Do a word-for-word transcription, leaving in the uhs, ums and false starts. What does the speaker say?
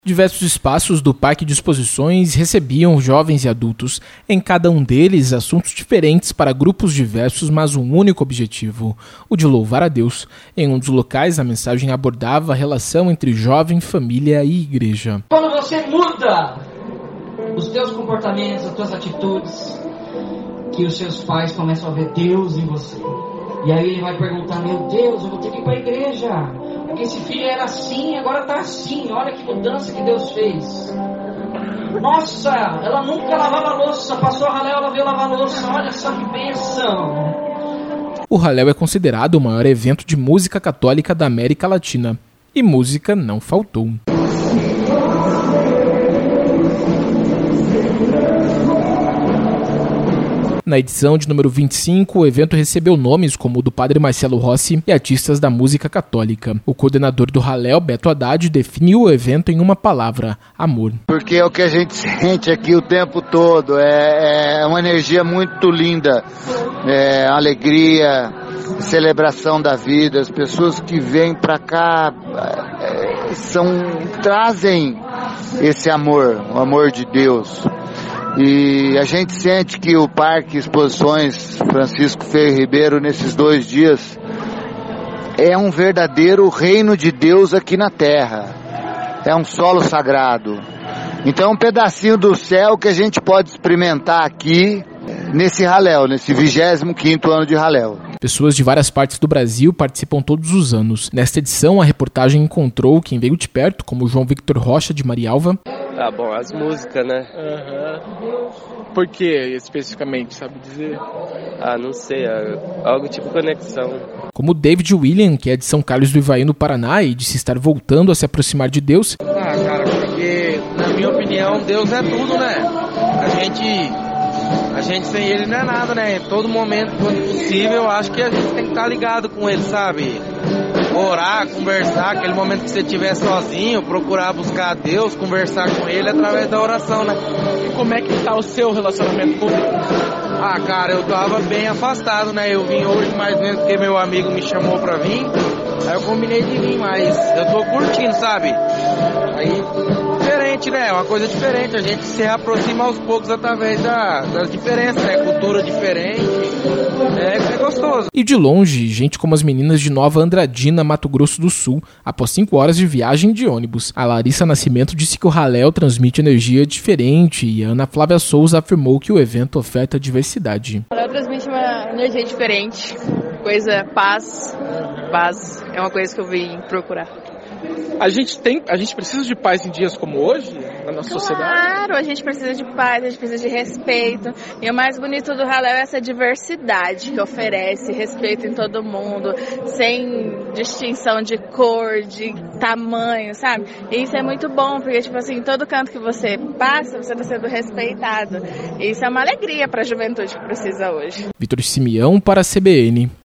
Diversos espaços do Parque de Exposições recebiam jovens e adultos, em cada um deles assuntos diferentes para grupos diversos, mas um único objetivo, o de louvar a Deus. Em um dos locais, a mensagem abordava a relação entre jovem, família e igreja. Quando você muda os teus comportamentos, as tuas atitudes, que os seus pais começam a ver Deus em você. E aí ele vai perguntar, meu Deus, eu vou ter que ir para a igreja. Porque esse filho era assim, agora está assim. Olha que mudança que Deus fez. Nossa, ela nunca lavava louça. Passou a Halel, ela veio lavar louça. Olha só que bênção. O Halel é considerado o maior evento de música católica da América Latina. E música não faltou. Na edição de número vinte e cinco, o evento recebeu nomes como o do padre Marcelo Rossi e artistas da música católica. O coordenador do Halel, Beto Haddad, definiu o evento em uma palavra: amor. Porque é o que a gente sente aqui o tempo todo, é, é uma energia muito linda, é alegria, celebração da vida. As pessoas que vêm para cá é, são, trazem esse amor, o amor de Deus. E a gente sente que o Parque Exposições Francisco Feio Ribeiro, nesses dois dias, é um verdadeiro reino de Deus aqui na Terra. É um solo sagrado. Então é um pedacinho do céu que a gente pode experimentar aqui nesse Halel, nesse vigésimo quinto ano de Halel. Pessoas de várias partes do Brasil participam todos os anos. Nesta edição, a reportagem encontrou quem veio de perto, como João Victor Rocha, de Marialva. Ah, bom, as músicas, né? Uhum. Por que especificamente, sabe dizer? Ah, não sei, algo tipo conexão. Como David William, que é de São Carlos do Ivaí, no Paraná, e disse estar voltando a se aproximar de Deus. Ah, cara, porque, na minha opinião, Deus é tudo, né? A gente, a gente sem Ele não é nada, né? Em todo momento, quando possível, eu acho que a gente tem que estar ligado com Ele, sabe? Orar, conversar, aquele momento que você estiver sozinho, procurar buscar a Deus, conversar com Ele através da oração, né? E como é que está o seu relacionamento com Deus? Ah, cara, eu tava bem afastado, né? Eu vim hoje mais ou menos porque meu amigo me chamou pra vir, aí eu combinei de vir, mas eu tô curtindo, sabe? Aí, diferente, né? Uma coisa diferente, a gente se aproxima aos poucos através da, das diferenças, né? Cultura diferente, é, é gostoso. E de longe, gente como as meninas de Nova Andradina, Mato Grosso do Sul, após cinco horas de viagem de ônibus. A Larissa Nascimento disse que o Halel transmite energia diferente e a Ana Flávia Souza afirmou que o evento oferta diversidade. O Halel transmite uma energia diferente, coisa, paz, paz, é uma coisa que eu vim procurar. A gente tem, a gente precisa de paz em dias como hoje, na nossa claro, sociedade? Claro, a gente precisa de paz, a gente precisa de respeito. E o mais bonito do Halel é essa diversidade que oferece respeito em todo mundo, sem distinção de cor, de tamanho, sabe? E isso é muito bom, porque, tipo assim, todo canto que você passa, você está sendo respeitado. E isso é uma alegria para a juventude que precisa hoje. Vitor Simeão para a C B N.